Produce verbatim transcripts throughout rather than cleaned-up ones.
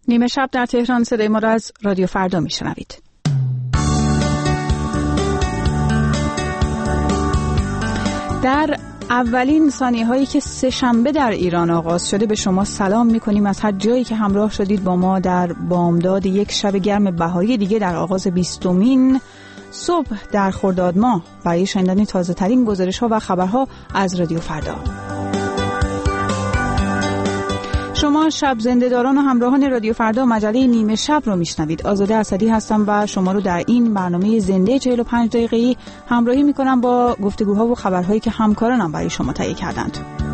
نیمه شب در تهران، صدای ما را از رادیو فردا میشنوید. در اولین ثانیه هایی که سه شنبه در ایران آغاز شده به شما سلام میکنیم از هر جایی که همراه شدید با ما در بامداد یک شب گرم بهاری دیگه در آغاز بیستمین صبح در خرداد ماه برای شنیدن تازه ترین گزارش ها و خبرها از رادیو فردا. شما شب زنده‌داران و همراهان رادیو فردا مجله نیمه شب رو میشنوید. آزاده اسدی هستم و شما رو در این برنامه زنده چهل و پنج دقیقه‌ای همراهی میکنم با گفتگوها و خبرهایی که همکارانم برای شما تهیه کردند.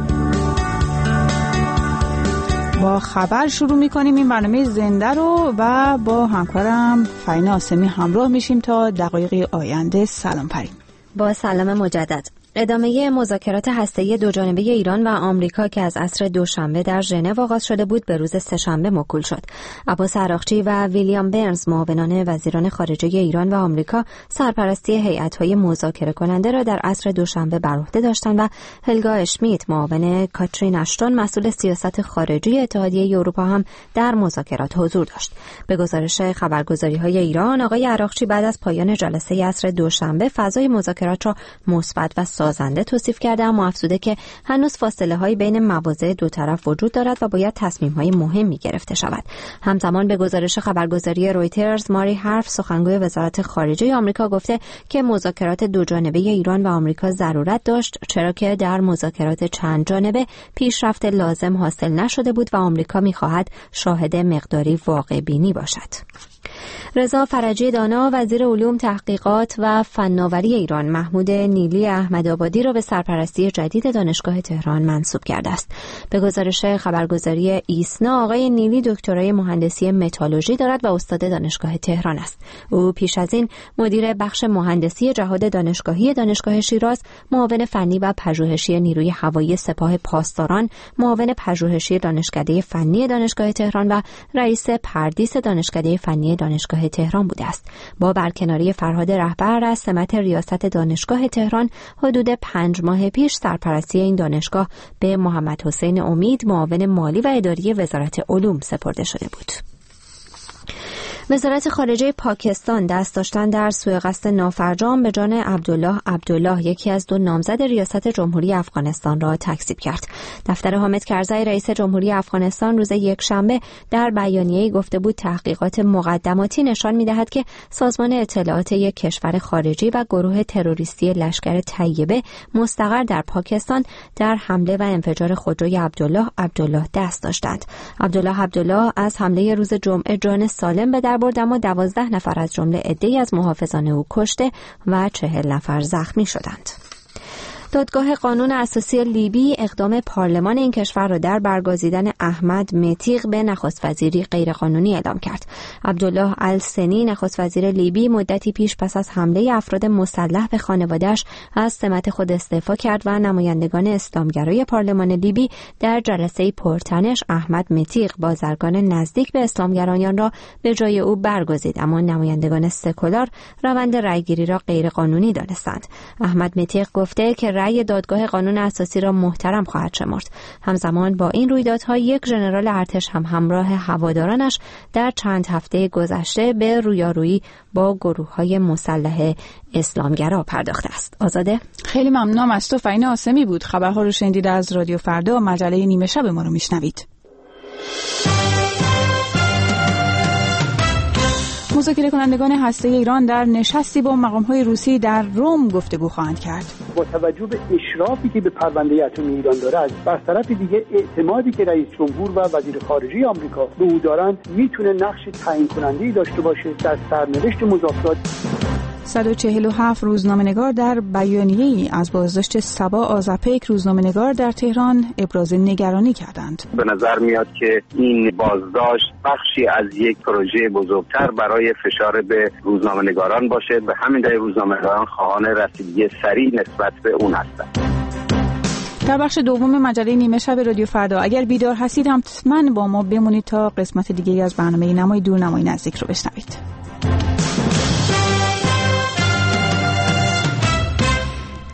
با خبر شروع میکنیم این برنامه زنده رو و با همکارم فرینا آسمی همراه میشیم تا دقایق آینده. سلام پریم. با سلام مجدد. ادامه مذاکرات هسته‌ای دوجانبه ایران و آمریکا که از عصر دوشنبه در ژنو آغاز شده بود به روز سه‌شنبه موکول شد. عباس عراقچی و ویلیام برنز معاونان وزیران خارجه ایران و آمریکا سرپرستی هیئت‌های مذاکره کننده را در عصر دوشنبه بر عهده داشتند و هلگا اشمیت معاون کاترین اشتون مسئول سیاست خارجی اتحادیه اروپا هم در مذاکرات حضور داشت. به گزارش خبرگزاری‌های ایران، آقای عراقچی بعد از پایان جلسه عصر دوشنبه فضای مذاکرات را مثبت و سازنده توصیف کرده، اما افزوده که هنوز فاصله هایی بین مواضع دو طرف وجود دارد و باید تصمیم های مهمی گرفته شود. همزمان به گزارش خبرگزاری رویترز، ماری هارف سخنگوی وزارت خارجه آمریکا گفته که مذاکرات دو جانبه ایران و آمریکا ضرورت داشت، چرا که در مذاکرات چند جانبه پیشرفت لازم حاصل نشده بود و آمریکا می‌خواهد شاهد مقداری واقع بینی باشد. رضا فرجی دانا وزیر علوم، تحقیقات و فناوری ایران محمود نیلی احمدآبادی را به سرپرستی جدید دانشگاه تهران منصوب کرده است. به گزارش خبرگزاری ایسنا، آقای نیلی دکترای مهندسی متالورژی دارد و استاد دانشگاه تهران است. او پیش از این مدیر بخش مهندسی جهاد دانشگاهی دانشگاه شیراز، معاون فنی و پژوهشی نیروی هوایی سپاه پاسداران، معاون پژوهشی دانشکده فنی دانشگاه تهران و رئیس پردیس دانشکده فنی دانشگاه تهران بوده است. با برکناری فرهاد رهبر از سمت ریاست دانشگاه تهران حدود پنج ماه پیش سرپرستی این دانشگاه به محمد حسین امید، معاون مالی و اداری وزارت علوم سپرده شده بود. وزارت خارجه پاکستان دست داشتن در سوءقصد نافرجام به جان عبدالله عبدالله، یکی از دو نامزد ریاست جمهوری افغانستان، را تکذیب کرد. دفتر حامد کرزی رئیس جمهوری افغانستان روز یکشنبه در بیانیه‌ای گفته بود تحقیقات مقدماتی نشان می‌دهد که سازمان اطلاعات یک کشور خارجی و گروه تروریستی لشکر طیبه مستقر در پاکستان در حمله و انفجار خودروی عبدالله عبدالله دست داشتند. عبدالله عبدالله از حمله روز جمعه جان سالم به در برد، اما دوازده نفر از جمله عده‌ای از محافظان او کشته و چهل نفر زخمی شدند. دادگاه قانون اساسی لیبی اقدام پارلمان این کشور را در برگزیدن احمد متیق به نخست وزیری غیرقانونی اعلام کرد. عبدالله السنی نخست وزیر لیبی مدتی پیش پس از حمله افراد مسلح به خانواده‌اش از سمت خود استعفا کرد و نمایندگان اسلامگرای پارلمان لیبی در جلسه پرتنش احمد متیق بازرگان نزدیک به اسلامگرایان را به جای او برگزید، اما نمایندگان سکولار روند رأیگیری را غیرقانونی دانستند. احمد متیق گفته که رأی دادگاه قانون اساسی را محترم خواهد شمرد. همزمان با این رویدادها یک ژنرال ارتش هم همراه هوادارانش در چند هفته گذشته به رویارویی با گروه‌های مسلح اسلامگرا پرداخته است. آزاده، خیلی ممنونم از تو. فرینا آسمی بود. خبرها رو شنیدید از رادیو فردا. مجله نیمه شب ما رو میشنوید. مذاکره کنندگان هسته‌ای ایران در نشستی با مقام‌های روسی در روم گفتگو خواهند کرد. با توجه به اشرافی که به پرونده اتمی ایران داره، از بر طرف دیگه اعتمادی که رئیس جمهور و وزیر خارجه آمریکا به او دارند، میتونه نقش تعیین کننده‌ای داشته باشه در سرنوشت مذاکرات. صد و چهل و هفت روزنامه‌نگار در بیانیه‌ای از بازداشت صبا آذرپیک روزنامه‌نگار در تهران ابراز نگرانی کردند. به نظر میاد که این بازداشت بخشی از یک پروژه بزرگتر برای فشار به روزنامه‌نگاران باشه. به همین دلیل روزنامه‌نگاران خواهان رسیدگی سریع نسبت به اون هستند. در بخش دوم مجله نیمه شب رادیو فردا، اگر بیدار هستید حتما با ما بمونید تا قسمت دیگری از برنامه نمای دور نمای نزدیک رو بشنوید.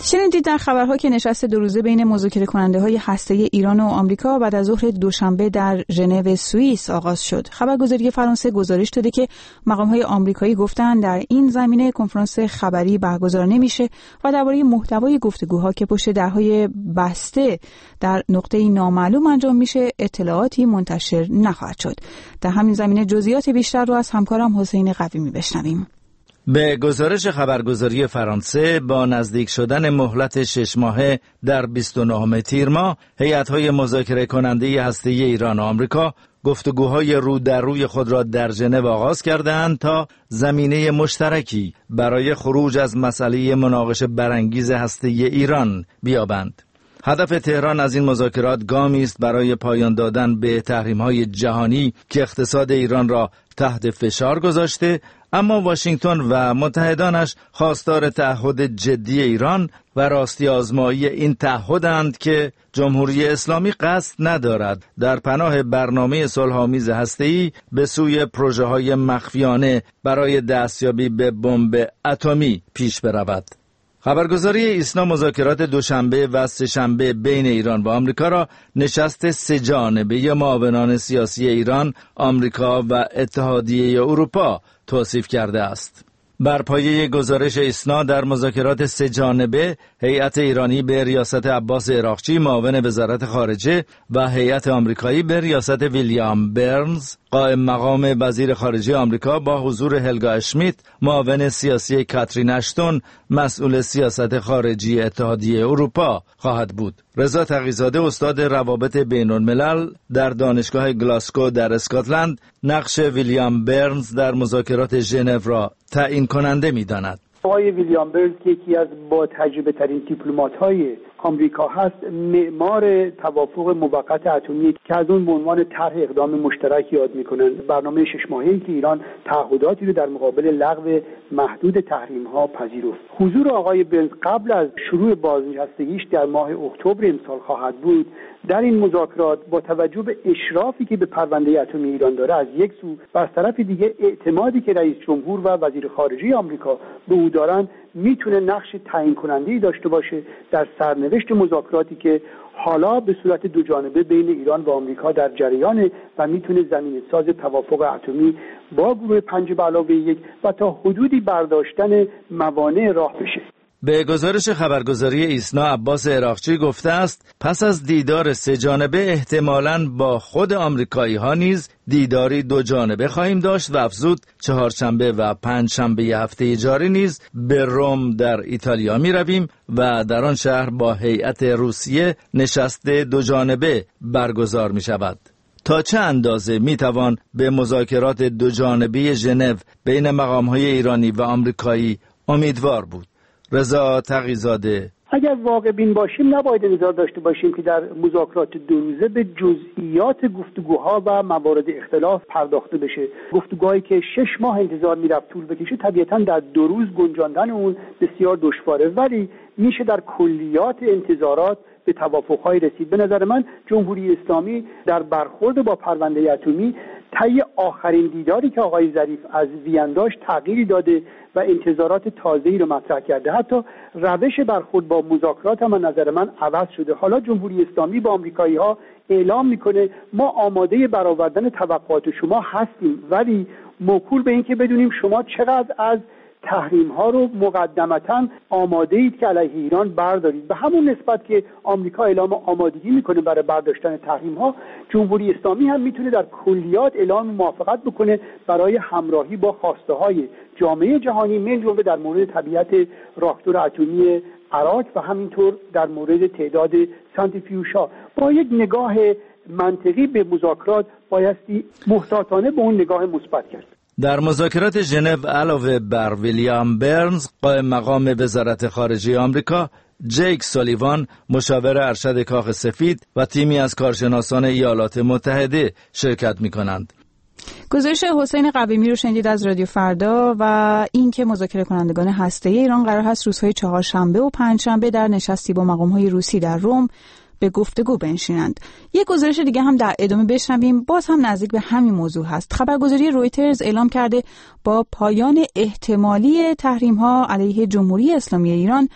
شنیدید در خبرها که نشست دو روزه بین مذاکره کننده های هسته‌ای ایران و آمریکا بعد از ظهر دوشنبه در ژنو سوئیس آغاز شد. خبرگزاری فرانسه گزارش داده که مقام های آمریکایی گفتند در این زمینه کنفرانس خبری برگزار نمیشه و درباره محتوای گفتگوها که پشت درهای بسته در نقطه‌ای نامعلوم انجام میشه اطلاعاتی منتشر نخواهد شد. در همین زمینه جزئیات بیشتر رو از همکارم حسین قویمی بشنویم. به گزارش خبرگزاری فرانسه با نزدیک شدن مهلت شش ماهه در بیست و نهم تیر ماه، هیئت‌های مذاکره کننده هسته‌ای ایران و آمریکا گفتگوهای رو در روی خود را در ژنو آغاز کردند تا زمینه مشترکی برای خروج از مسئله مناقشه برانگیز هسته‌ای ایران بیابند. هدف تهران از این مذاکرات گامی است برای پایان دادن به تحریم‌های جهانی که اقتصاد ایران را تحت فشار گذاشته، اما واشنگتن و متحدانش خواستار تعهد جدی ایران و راستی آزمایی این تعهدند که جمهوری اسلامی قصد ندارد در پناه برنامه صلح‌آمیز هسته‌ای به سوی پروژه‌های مخفیانه برای دستیابی به بمب اتمی پیش برود. خبرگزاری ایسنا مذاکرات دوشنبه و سه‌شنبه بین ایران و آمریکا را نشست سه جانبه معاونان سیاسی ایران، آمریکا و اتحادیه اروپا توصیف کرده است. بر پایه گزارش ایسنا در مذاکرات سه جانبه، هیئت ایرانی به ریاست عباس عراقچی معاون وزارت خارجه و هیئت آمریکایی به ریاست ویلیام برنز قائم مقام وزیر خارجه آمریکا با حضور هلگا اشمیت معاون سیاسی کاترین اشتون مسئول سیاست خارجی اتحادیه اروپا خواهد بود. رضا تقی‌زاده استاد روابط بین الملل در دانشگاه گلاسکو در اسکاتلند نقش ویلیام برنز در مذاکرات ژنو را تعیین کننده می‌داند. آقای ویلیام برنز که یکی از با تجربه ترین دیپلمات‌های آمریکا هست، معمار توافق موقت اتمی که از اون به عنوان طرح اقدام مشترک یاد میکنن. برنامه شش ماهه‌ای که ایران تعهداتی رو در مقابل لغو محدود تحریم‌ها پذیرفت. حضور آقای برنز قبل از شروع بازنشستگیش در ماه اکتبر امسال خواهد بود. در این مذاکرات با توجه به اشرافی که به پرونده اتمی ایران داره از یک سو و از طرف دیگه اعتمادی که رئیس جمهور و وزیر خارجه آمریکا به او دارن، میتونه نقش تعیین کننده‌ای داشته باشه در سرنوشت مذاکراتی که حالا به صورت دو جانبه بین ایران و آمریکا در جریانه و میتونه زمینه‌ساز توافق اتمی با گروه پنج به علاوه یک و تا حدودی برداشتن موانع راه بشه. به گزارش خبرگزاری ایسنا عباس عراقچی گفته است پس از دیدار سه جانبه احتمالاً با خود آمریکایی ها نیز دیداری دو جانبه خواهیم داشت و افزود چهارشنبه و پنجشنبه هفته جاری نیز به روم در ایتالیا می رویم و در آن شهر با هیئت روسیه نشست دو جانبه برگزار می شود. تا چه اندازه می توان به مذاکرات دو جانبه ژنو بین مقام‌های ایرانی و آمریکایی امیدوار بود؟ رضا تقی‌زاده: اگر واقع بین باشیم نباید انتظار داشته باشیم که در مذاکرات دو روزه به جزئیات گفتگوها و موارد اختلاف پرداخته بشه. گفتگوهایی که شش ماه انتظار میرفت طول بکشه طبیعتاً در دو روز گنجاندن اون بسیار دشواره، ولی میشه در کلیات انتظارات به توافق‌های رسید. به نظر من جمهوری اسلامی در برخورد با پرونده اتمی طی آخرین دیداری که آقای ظریف از وین داشت تغییری داده و انتظارات تازه‌ای رو مطرح کرده. حتی روش برخورد با مذاکرات هم نظر من عوض شده. حالا جمهوری اسلامی با آمریکایی‌ها اعلام میکنه ما آماده برآوردن توقعات شما هستیم، ولی موکول به این که بدونیم شما چقدر از تحریم ها رو مقدمتاً آماده اید که علیه ایران بردارید. به همون نسبت که آمریکا اعلام آمادگی میکنه برای برداشتن تحریم ها، جمهوری اسلامی هم میتونه در کلیات اعلام موافقت بکنه برای همراهی با خواسته های جامعه جهانی، من جمله در مورد طبیعت راکتور اتمی عراق و همینطور در مورد تعداد سانتریفیوژها. با یک نگاه منطقی به مذاکرات بایستی محتاطانه به اون نگاه مثبت کرد. در مذاکرات ژنو علاوه بر ویلیام برنز، قائم مقام وزارت خارجه آمریکا، جیک سالیوان مشاور ارشد کاخ سفید و تیمی از کارشناسان ایالات متحده شرکت می‌کنند. گزارش حسین قویمی رو شنیدید از رادیو فردا. و اینکه مذاکره کنندگان هسته‌ای ایران قرار هست روزهای چهارشنبه و پنجشنبه در نشستی با مقام‌های روسی در روم به گفتگو بنشینند. یک گزارش دیگه هم در ادامه بشنویم، باز هم نزدیک به همین موضوع هست. خبرگزاری رویترز اعلام کرده با پایان احتمالی تحریم‌ها علیه جمهوری اسلامی ایران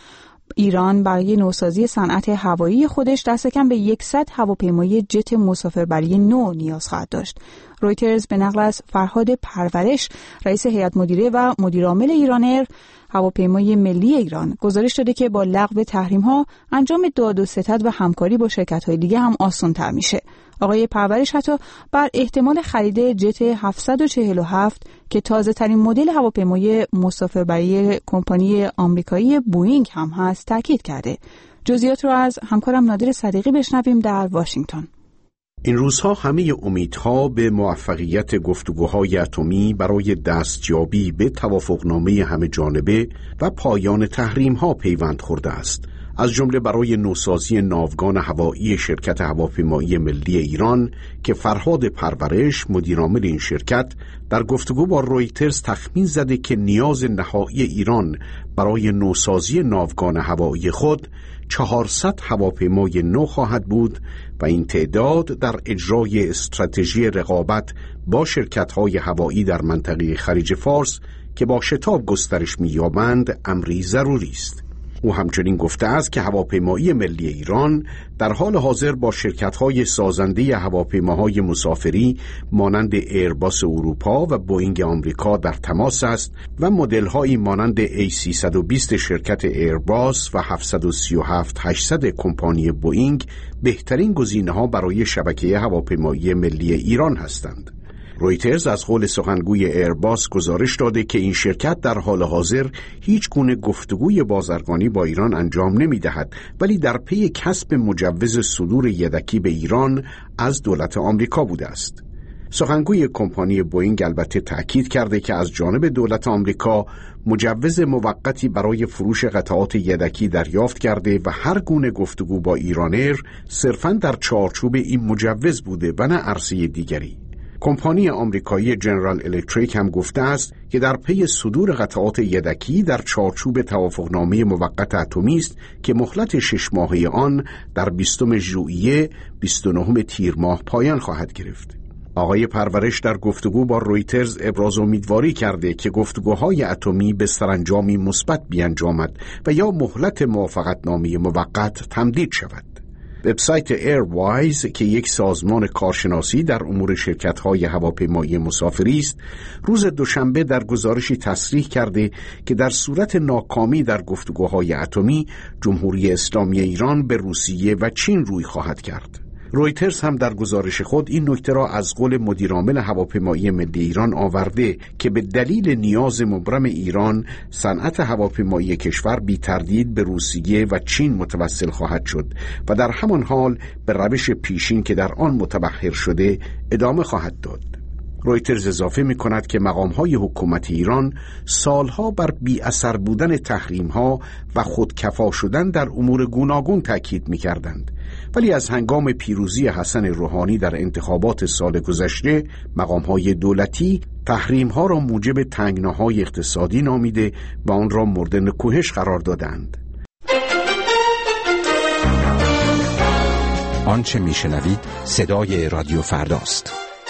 ایران برای نوسازی صنعت هوایی خودش دست کم به صد هواپیمای جت مسافربری نو نیاز خواهد داشت. رویترز به نقل از فرهاد پرورش، رئیس هیئت مدیره و مدیرعامل ایرانر، هواپیمای ملی ایران، گزارش داده که با لغو تحریم‌ها انجام داد و ستد و همکاری با شرکت‌های دیگه هم آسان‌تر میشه. آقای پرورش حتی بر احتمال خرید جت هفتصد و چهل و هفت که تازه‌ترین مدل هواپیمای مسافربری کمپانی آمریکایی بوئینگ هم هست تاکید کرده. جزئیات رو از همکارم نادر صدیقی بشنویم در واشنگتن. این روزها همه امیدها به موفقیت گفتگوهای اتمی برای دستیابی به توافقنامه همه جانبه و پایان تحریم‌ها پیوند خورده است، از جمله برای نوسازی ناوگان هوایی شرکت هواپیمایی ملی ایران که فرهاد پرورش، مدیرعامل این شرکت، در گفتگو با رویترز تخمین زده که نیاز نهایی ایران برای نوسازی ناوگان هوایی خود چهارصد هواپیمای نو خواهد بود و این تعداد در اجرای استراتژی رقابت با شرکت‌های هوایی در منطقه خلیج فارس که با شتاب گسترش می‌یابند امری ضروری است. او همچنین گفته است که هواپیمایی ملی ایران در حال حاضر با شرکت‌های سازنده هواپیماهای مسافری مانند ایرباس اروپا و بوئینگ آمریکا در تماس است و مدل‌هایی مانند ای سیصد و بیست شرکت ایرباس و هفتصد و سی و هفت هشتصد کمپانی بوئینگ بهترین گزینه‌ها برای شبکه هواپیمایی ملی ایران هستند. رویترز از قول سخنگوی ایرباس گزارش داده که این شرکت در حال حاضر هیچ گونه گفتگوی بازرگانی با ایران انجام نمی دهد، ولی در پی کسب مجوز صدور یدکی به ایران از دولت آمریکا بوده است. سخنگوی کمپانی بوئینگ البته تأکید کرده که از جانب دولت آمریکا مجوز موقتی برای فروش قطعات یدکی دریافت کرده و هر گونه گفتگو با ایرانر صرفاً در چارچوب این مجوز بوده و نه عرصه دیگری. کمپانی آمریکایی جنرال الکتریک هم گفته است که در پی صدور قطعات یدکی در چارچوب توافقنامه موقت اتمی است که مهلت شش ماهه آن در بیستم ژوئیه بیست و نهم تیر ماه پایان خواهد گرفت. آقای پرورش در گفتگو با رویترز ابراز امیدواری کرده که گفتگوهای اتمی به سرانجامی مثبت بیانجامد و یا مهلت موافقتنامه موقت تمدید شود. وبسایت ایروایز که یک سازمان کارشناسی در امور شرکت‌های هواپیمایی مسافری است، روز دوشنبه در گزارشی تصریح کرده که در صورت ناکامی در گفتگوهای اتمی، جمهوری اسلامی ایران به روسیه و چین روی خواهد کرد. رویترز هم در گزارش خود این نکته را از قول مدیرعامل هواپیمایی ملی ایران آورده که به دلیل نیاز مبرم ایران صنعت هواپیمایی کشور بی تردید به روسیه و چین متوسل خواهد شد و در همان حال به روش پیشین که در آن متبحر شده ادامه خواهد داد. رویترز اضافه می کند که مقام‌های حکومت ایران سالها بر بی اثر بودن تحریم‌ها و خودکفا شدن در امور گوناگون تاکید می کردند. ولی از هنگام پیروزی حسن روحانی در انتخابات سال گذشته، مقام‌های دولتی تحریم‌ها را موجب تنگناهای اقتصادی نامیده و آن را مورد نکوهش قرار دادند. آنچه میشنوید صدای رادیو فرداست.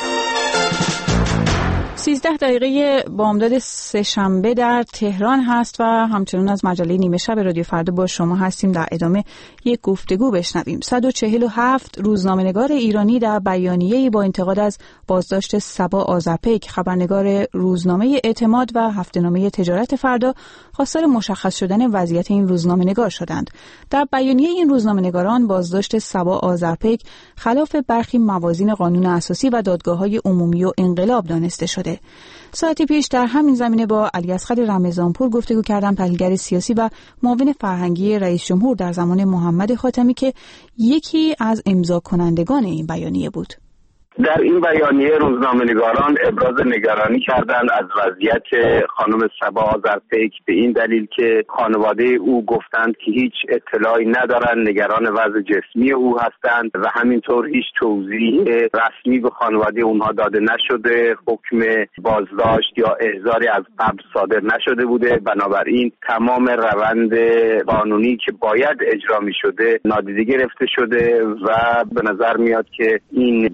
سیزده دقیقه بامداد سه‌شنبه در تهران هست و همچنان از مجله نیمه شب رادیو فردا با شما هستیم. در ادامه یک گفتگو بشنویم. صد و چهل و هفت روزنامه‌نگار ایرانی در بیانیه‌ای با انتقاد از بازداشت صبا آذرپیک، خبرنگار روزنامه اعتماد و هفته‌نامه تجارت فردا، خواستار مشخص شدن وضعیت این روزنامه‌نگار شدند. در بیانیه این روزنامه‌نگاران بازداشت صبا آذرپیک خلاف برخی موازین قانون اساسی و دادگاه‌های عمومی و انقلاب دانسته شده. ساعتی پیش در همین زمینه با علیاصغر رمضانپور گفتگو کردم، تحلیلگر سیاسی و معاون فرهنگی رئیس جمهور در زمان محمد خاتمی که یکی از امضا کنندگان این بیانیه بود. در این بیانیه روزنامه‌نگاران ابراز نگرانی کردند از وضعیت خانم صبا آذرپیک به این دلیل که خانواده او گفتند که هیچ اطلاعی ندارند، نگران وضع جسمی او هستند و همینطور هیچ توضیح رسمی به خانواده اونها داده نشده، حکم بازداشت یا احضاری از قبل صادر نشده بوده. بنابراین تمام روند قانونی که باید اجرا می شده نادیده گرفته شده و به نظر میاد که این بازداشت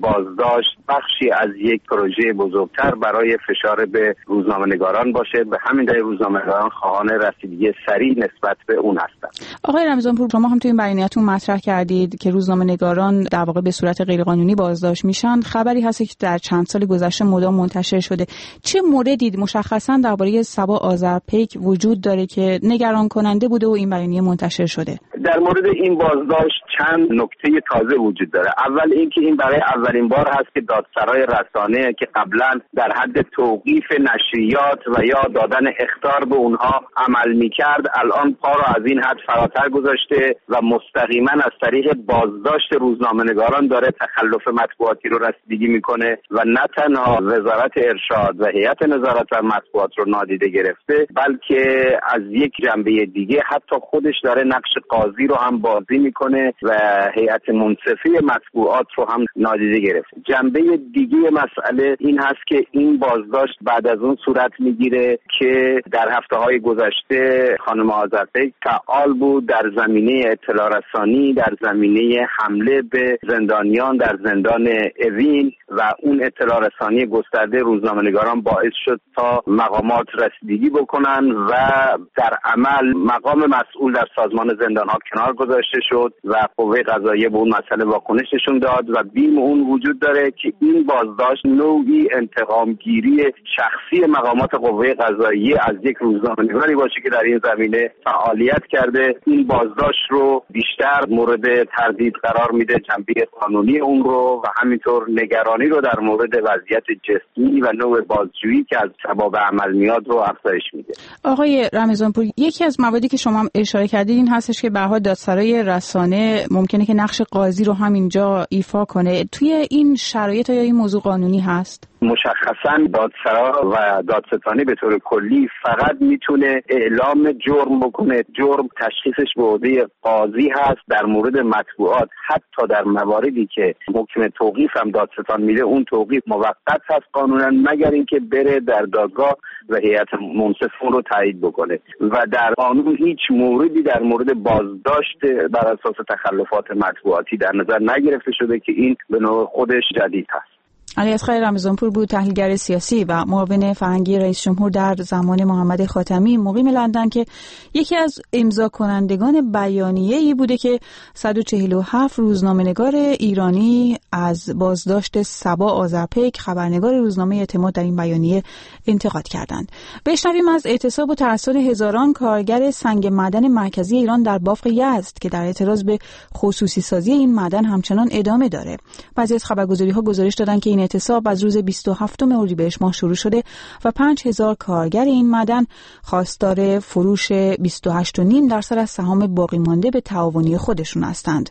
بازداشت بخشی از یک پروژه بزرگتر برای فشار به روزنامه‌نگاران باشه. به همین دلیل روزنامه‌نگاران خواهان رسیدگی سریع نسبت به اون هستند. آقای رمضانپور، شما هم توی این بیانیه‌تون مطرح کردید که روزنامه‌نگاران در واقع به صورت غیرقانونی بازداشت میشن. خبری هست که در چند سال گذشته مدام منتشر شده. چه موردی مشخصاً درباره صبا آذرپیک وجود داره که نگران کننده بوده و این بیانیه منتشر شده؟ در مورد این بازداشت چند نکته تازه وجود داره. اول اینکه این برای اولین بار هست که دادسرای رسانه که قبلا در حد توقیف نشریات و یا دادن اخطار به اونها عمل میکرد، الان پا رو از این حد فراتر گذاشته و مستقیما از طریق بازداشت روزنامه‌نگاران داره تخلف مطبوعاتی رو رسیدگی میکنه و نه تنها وزارت ارشاد و هیئت نظارت بر مطبوعات رو نادیده گرفته، بلکه از یک جنبه دیگه حتی خودش داره نقش قاضی رو هم بازی میکنه و هیئت منصفه مطبوعات رو هم نادیده گرفته. جنبه دیگه مسئله این هست که این بازداشت بعد از اون صورت میگیره که در هفته‌های گذشته خانم آذرپیک فعال بود در زمینه اطلاع رسانی، در زمینه حمله به زندانیان در زندان اوین و اون اطلاع رسانی گسترده روزنامه‌نگاران باعث شد تا مقامات رسیدگی بکنن و در عمل مقام مسئول در سازمان زندان‌ها کنار گذاشته شد و قوه قضاییه به اون مسئله واکنش نشون داد و بیم اون وجود داره که این بازداشت نوعی انتقامگیری شخصی مقامات قوه قضاییه از یک روزنامه‌نگاری باشه که در این زمینه فعالیت کرده. این بازداشت رو بیشتر مورد تردید قرار میده جنبه قانونی اون رو و همینطور نگرانی رو در مورد وضعیت جسمی و نوع بازجویی که از سبب عمل میاد رو افزایش میده. آقای رمضانپور، یکی از مواردی که شما هم اشاره کردید این هستش که به هر حال دادسرای رسانه ممکنه که نقش قاضی رو هم اینجا ایفا کنه. توی این شرایط یا این موضوع قانونی هست؟ مشخصاً دادسرا و دادستانی به طور کلی فقط میتونه اعلام جرم بکنه. جرم تشخیصش به عهده قاضی هست. در مورد مطبوعات حتی در مواردی که حکم توقیف هم دادستان میده، اون توقیف موقت هست قانونا، مگر اینکه بره در دادگاه و هیئت منصف اون رو تایید بکنه و در قانون هیچ موردی در مورد بازداشت بر اساس تخلفات مطبوعاتی در نظر نگرفته شده که این به نوع خودش جدید هست. علیاصغر رمضانپور بود، تحلیلگر سیاسی و معاون فرهنگی رئیس جمهور در زمان محمد خاتمی، مقیم لندن، که یکی از امضا کنندگان بیانیه‌ای بوده که صد و چهل و هفت روزنامه‌نگار ایرانی از بازداشت صبا آذرپیک خبرنگار روزنامه اعتماد در این بیانیه انتقاد کردند. بشنویم از اعتصاب و ترصد هزاران کارگر سنگ معدن مرکزی ایران در بافق یزد که در اعتراض به خصوصی سازی این معدن همچنان ادامه داره. بعضی از خبرگزاری‌ها گزارش دادن که این اعتصاب از روز بیست و هفتم اردیبهشت ماه شروع شده و پنج هزار کارگر این معدن خواستار فروش بیست و هشت و نیم درصد از سهام باقی مانده به تعاونی خودشون هستند.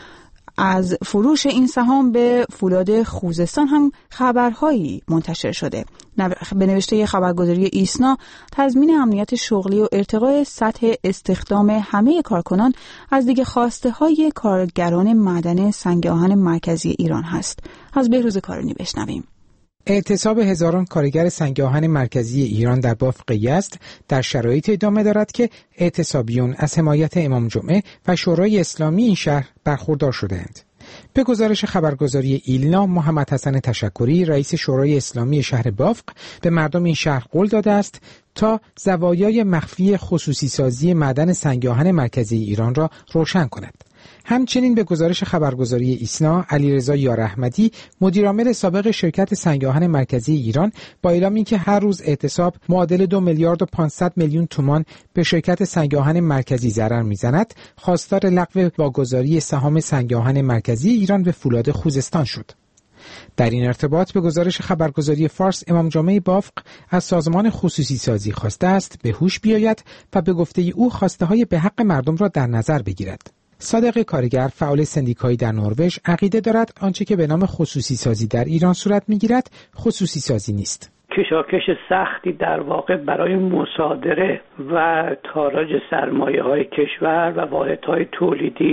از فروش این سهام به فولاد خوزستان هم خبرهایی منتشر شده. به نوشته خبرگزاری ایسنا، تضمین امنیت شغلی و ارتقاء سطح استخدام همه کارکنان از دیگه خواسته های کارگران معدن سنگ آهن مرکزی ایران هست. از بهروز کارانی بشنویم. اعتصاب هزاران کارگر سنگ آهن مرکزی ایران در بافق یزد در شرایط ادامه دارد که اعتصابیون از حمایت امام جمعه و شورای اسلامی این شهر برخوردار شده‌اند. به گزارش خبرگزاری ایلنا، محمد حسن تشکری، رئیس شورای اسلامی شهر بافق، به مردم این شهر قول داده است تا زوایای مخفی خصوصی سازی معدن سنگ آهن مرکزی ایران را روشن کند. همچنین به گزارش خبرگزاری ایسنا، علیرضا یاراحمدی، مدیرعامل سابق شرکت سنگ آهن مرکزی ایران، با اعلام اینکه هر روز اعتصاب معادل دو میلیارد و پانصد میلیون تومان به شرکت سنگ آهن مرکزی ضرر میزند، خواستار لغو واگذاری سهام سنگ آهن مرکزی ایران به فولاد خوزستان شد. در این ارتباط به گزارش خبرگزاری فارس، امام جمعه بافق از سازمان خصوصی سازی خواسته است به هوش بیاید و به گفته او خواسته های به حق مردم را در نظر بگیرد. صادق کارگر، فعال سندیکایی در نروژ، عقیده دارد آنچه که به نام خصوصی سازی در ایران صورت میگیرد خصوصی سازی نیست. کشاکش سختی در واقع برای مصادره و تاراج سرمایه های کشور و واحدهای تولیدی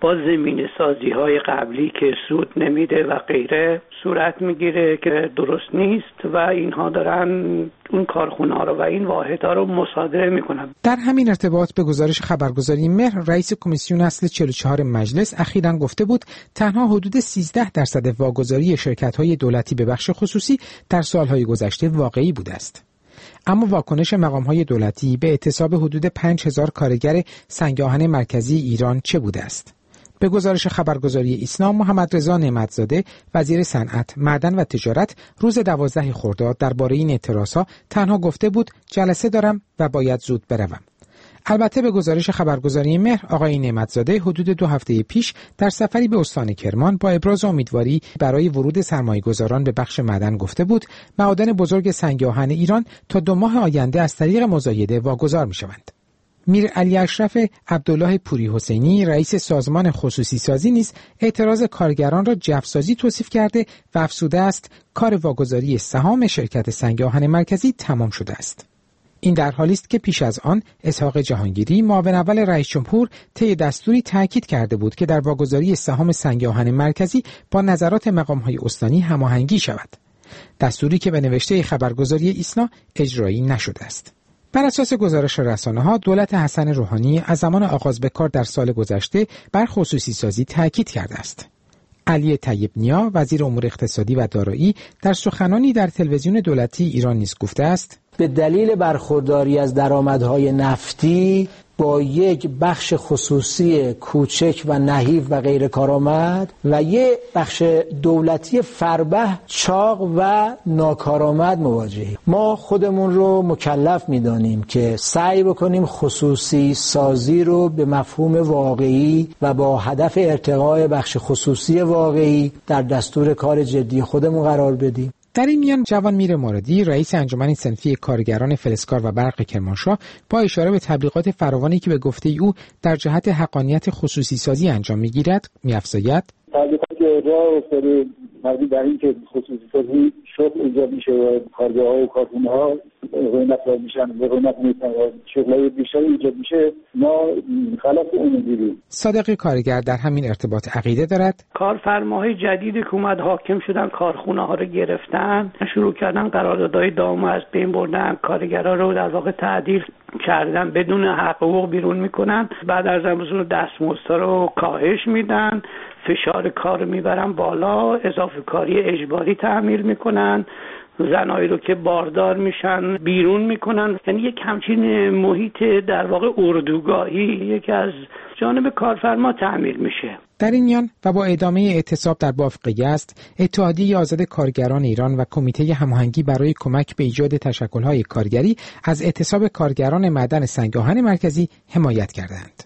با زمین سازی های قبلی که سود نمیده و غیره صورت میگیره که درست نیست و اینها دارن اون کارخونه ها رو و این واحدها رو مصادره میکنن. در همین ارتباط به گزارش خبرگزاری مهر، رئیس کمیسیون اصل چهل و چهار مجلس اخیراً گفته بود تنها حدود سیزده درصد واگذاری شرکت‌های دولتی به بخش خصوصی در سالهای گذشته واقعی بوده است. اما واکنش مقام‌های دولتی به اعتصاب حدود پنج هزار کارگر سنگ آهن مرکزی ایران چه بوده است؟ به گزارش خبرگزاری ایسنا، محمد رضا نعمتزاده وزیر صنعت، معدن و تجارت روز دوازده خرداد درباره این اعتراضها تنها گفته بود جلسه دارم و باید زود بروم. البته به گزارش خبرگزاری مهر، آقای نعمتزاده حدود دو هفته پیش در سفری به استان کرمان با ابراز امیدواری برای ورود سرمایه‌گذاران به بخش معدن گفته بود معادن بزرگ سنگ آهن ایران تا دو ماه آینده از طریق مزایده واگذار می‌شوند. میر علی اشرف عبدالله پوری حسینی رئیس سازمان خصوصی سازی نیز اعتراض کارگران را جفسازی توصیف کرده و افزوده است کار واگذاری سهام شرکت سنگ آهن مرکزی تمام شده است. این در حالی است که پیش از آن اسحاق جهانگیری معاون اول رئیس جمهور طی دستوری تاکید کرده بود که در واگذاری سهام سنگ آهن مرکزی با نظرات مقام‌های استانی هماهنگی شود. دستوری که به نوشته خبرگزاری ایسنا اجرایی نشده است. بر اساس گزارش رسانه‌ها، دولت حسن روحانی از زمان آغاز به کار در سال گذشته بر خصوصی سازی تاکید کرده است. علی طیب نیا وزیر امور اقتصادی و دارایی در سخنانی در تلویزیون دولتی ایران نیز گفته است به دلیل برخورداری از درآمدهای نفتی با یک بخش خصوصی کوچک و نحیف و غیر کارآمد و یک بخش دولتی فربه چاق و ناکارآمد مواجهیم. ما خودمون رو مکلف می‌دانیم که سعی بکنیم خصوصی سازی رو به مفهوم واقعی و با هدف ارتقاء بخش خصوصی واقعی در دستور کار جدی خودمون قرار بدیم. در این میان جوان میر ماردی رئیس انجمن صنفی کارگران فلزکار و برق کرمانشاه با اشاره به تبلیغات فراوانی که به گفته او در جهت حقانیت خصوصی سازی انجام میگیرد می‌افزاید تبلیغاتی که راه افتاده مبنی بر این که خصوصی سازی شغل ایجاد میشه و کارگرها و کارخونه‌ها قیمت را میشن به قیمت میتونن شغلای بیشتری ایجاد میشه، ما خلاف اون میگیریم. صادق کارگر در همین ارتباط عقیده دارد کارفرماهای جدید که اومد حاکم شدن کارخونه ها رو گرفتن، شروع کردن قراردادهای دائم از بین بردن، کارگرها رو در واقع تعدیل کردن، بدون حقوق بیرون میکنن، بعد از امروز دستمزدها رو کاهش میدن، فشار کار میبرن بالا، اضافه کاری اجباری تعمیل میکنن، زنایی رو که باردار میشن بیرون میکنن. یعنی یک همچین محیط در واقع اردوگاهی یکی از جانب کارفرما تعمیل میشه. در این میان و با ادامه اعتصاب در بافق یزد، اتحادیه آزاد کارگران ایران و کمیته هماهنگی برای کمک به ایجاد تشکل‌های کارگری از اعتصاب کارگران معدن سنگ آهن مرکزی حمایت کردند.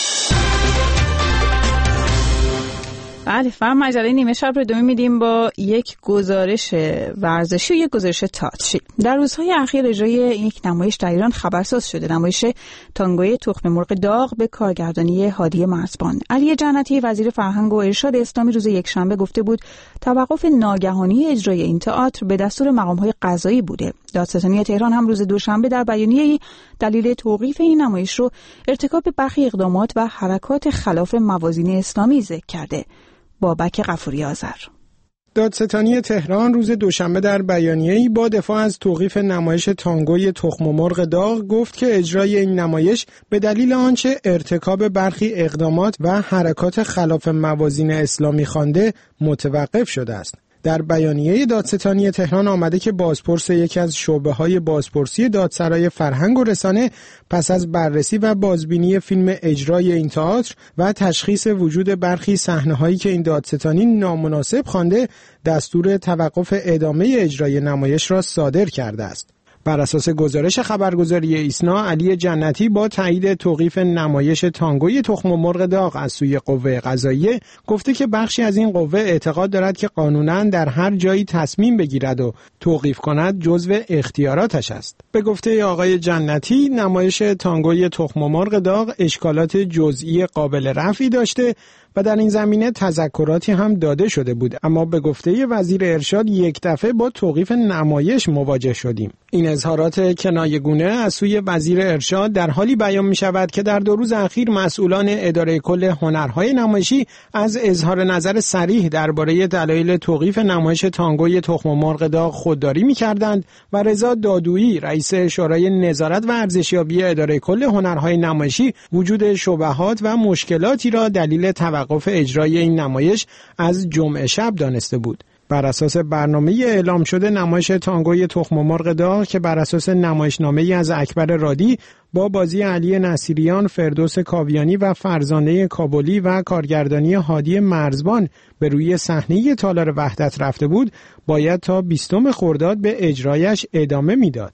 بله، فهم مجله نیمه شب رو ادامه میدیم با یک گزارش ورزشی و یک گزارش تئاتری. در روزهای اخیر اجرای یک نمایش در ایران خبرساز شده، نمایش تانگوی تخم مرغ داغ به کارگردانی هادی مرزبان. علی جنتی وزیر فرهنگ و ارشاد اسلامی روز یکشنبه گفته بود توقف ناگهانی اجرای این تئاتر به دستور مقام‌های قضایی بوده. دادستانی تهران هم روز دوشنبه در بیانیه‌ای دلیل توقیف این نمایش رو ارتکاب برخی اقدامات و حرکات خلاف موازین اسلامی ذکر کرده. بابک غفوری آذر. دادستانی تهران روز دوشنبه در بیانیه‌ای با دفاع از توقیف نمایش تانگوی تخم مرغ داغ گفت که اجرای این نمایش به دلیل آنچه ارتکاب برخی اقدامات و حرکات خلاف موازین اسلامی خوانده متوقف شده است. در بیانیه دادستانی تهران آمده که بازپرس یکی از شعبه‌های بازپرسی دادسرای فرهنگ و رسانه پس از بررسی و بازبینی فیلم اجرای این تئاتر و تشخیص وجود برخی صحنه‌هایی که این دادستانی نامناسب خوانده، دستور توقف ادامه اجرای نمایش را صادر کرده است. بر اساس گزارش خبرگزاری ایسنا، علی جنتی با تایید توقیف نمایش تانگوی تخم مرغ داغ از سوی قوه قضاییه گفته که بخشی از این قوه اعتقاد دارد که قانوناً در هر جایی تصمیم بگیرد و توقیف کند جزو اختیاراتش است. به گفته آقای جنتی، نمایش تانگوی تخم مرغ داغ اشکالات جزئی قابل رفعی داشته و در این زمینه تذکراتی هم داده شده بود، اما به گفته وزیر ارشاد یک دفعه با توقیف نمایش مواجه شدیم. این اظهارات کنایه‌گونه از سوی وزیر ارشاد در حالی بیان می شود که در دو روز اخیر مسئولان اداره کل هنرهای نمایشی از اظهار نظر صریح درباره دلایل توقیف نمایش تانگوی تخم مرغ داغ خودداری می کردند و رضا دادویی رئیس شورای نظارت و ارزشیابی اداره کل هنرهای نمایشی وجود شبهات و مشکلاتی را دلیل توقف اجرای این نمایش از جمعه شب دانسته بود. بر اساس برنامه اعلام شده نمایش تانگوی تخم مرغ داغ که بر اساس نمایشنامه‌ای از اکبر رادی با بازی علی نصیریان، فردوس کاویانی و فرزانه کابلی و کارگردانی هادی مرزبان به روی صحنه تالار وحدت رفته بود، باید تا بیستم خرداد به اجرایش ادامه میداد.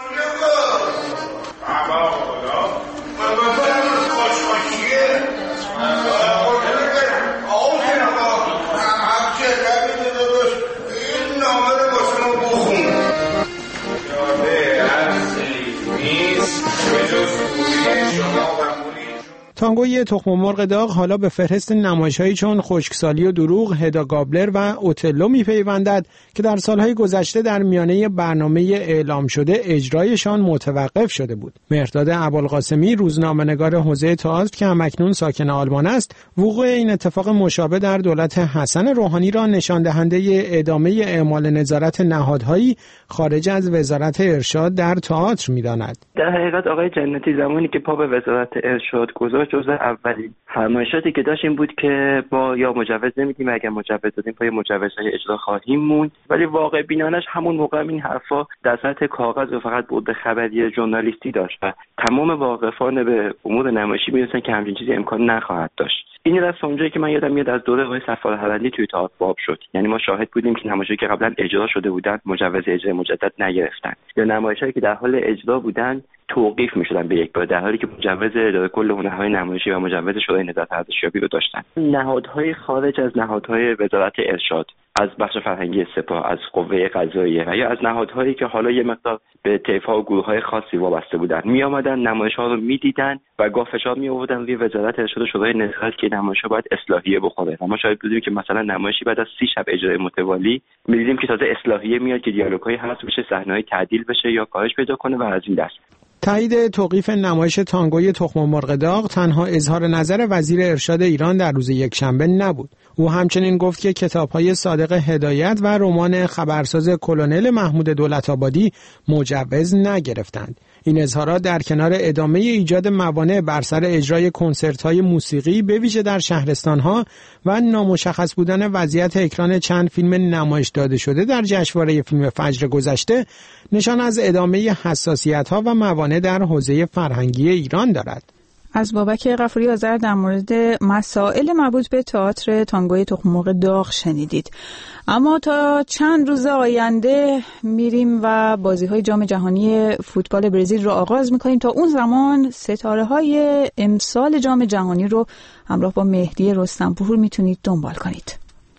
تانگوی تخم مرغ داغ حالا به فهرست نمایش‌هایی چون خشکسالی و دروغ، هدا گابلر و اوتلو می‌پیوندد که در سالهای گذشته در میانه برنامه اعلام شده اجرایشان متوقف شده بود. مهرداد ابوالقاسمی، روزنامه‌نگار حوزه تئاتر که همکنون ساکن آلمان است، وقوع این اتفاق مشابه در دولت حسن روحانی را نشان دهنده ادامه اعمال نظارت نهادهایی خارج از وزارت ارشاد در تئاتر می‌داند. در حقیقت آقای جنتی زمانی که پا به وزارت ارشاد گذاشت، جزء اولین فرمایشاتی که داشت این بود که ما یا مجوز نمیدیم، اگر مجوز دادیم پای مجوزهای اجرا خواهیم موند. ولی واقع بینانش همون موقع این حرفا در سطح کاغذ و فقط بود خبری ژورنالیستی داشت و تمام واقفان به امور نمایشی می‌دونستن که همچین چیزی امکان نخواهد داشت. این از اونجایی که من یادم میاد از دوره آقای سفار حلندی توی تئاتر باب شد. یعنی ما شاهد بودیم که نمایشی که قبلا اجرا شده بودن مجوز اجرا مجدد نگرفتن، یا نمایشی که در حال اجرا بودن توقیف می‌شدن به یک بار، در حالی که مجوز اداره کل هنرهای نمایشی و مجوز شورای نظارت ارزشیابی رو داشتن. نهادهای خارج از نهادهای وزارت ارشاد، از بخش فرهنگی سپاه، از قوه قضاییه و یا از نهادهایی که حالا یه مقدار به طیف‌ها و گروه‌های خاصی وابسته بودن، می‌آمدن نمایش‌ها رو می‌دیدن و گاه فشار می‌آوردن روی وزارت ارشاد و شورای نظارت که نمایش‌ها باید اصلاحیه بخوره. ما شاهد بودیم که مثلا نمایشی بعد از سی شب اجرای متوالی می‌دیدیم که تازه اصلاحیه میاد که دیالوگ‌های حذف بشه، صحنه‌های تعدیل بشه یا کاهش پیدا کنه و از این دست. تایید توقیف نمایش تانگوی تخم مرغ داغ تنها اظهار نظر وزیر ارشاد ایران در روز یکشنبه نبود. او همچنین گفت که کتاب‌های صادق هدایت و رمان خبرساز کلونل محمود دولت‌آبادی مجوز نگرفتند. این اظهارات در کنار ادامه ایجاد موانع بر سر اجرای کنسرت‌های موسیقی به ویژه در شهرستان‌ها و نامشخص بودن وضعیت اکران چند فیلم نمایش داده شده در جشنواره فیلم فجر گذشته نشان از ادامه حساسیت‌ها و موانع در حوزه فرهنگی ایران دارد. از بابک غفوری آذر در مورد مسائل مربوط به تئاتر تانگوی تخم مرغ داغ شنیدید. اما تا چند روز آینده میریم و بازی‌های جام جهانی فوتبال برزیل رو آغاز می‌کنیم. تا اون زمان ستاره‌های امسال جام جهانی رو همراه با مهدی رستمپور میتونید دنبال کنید.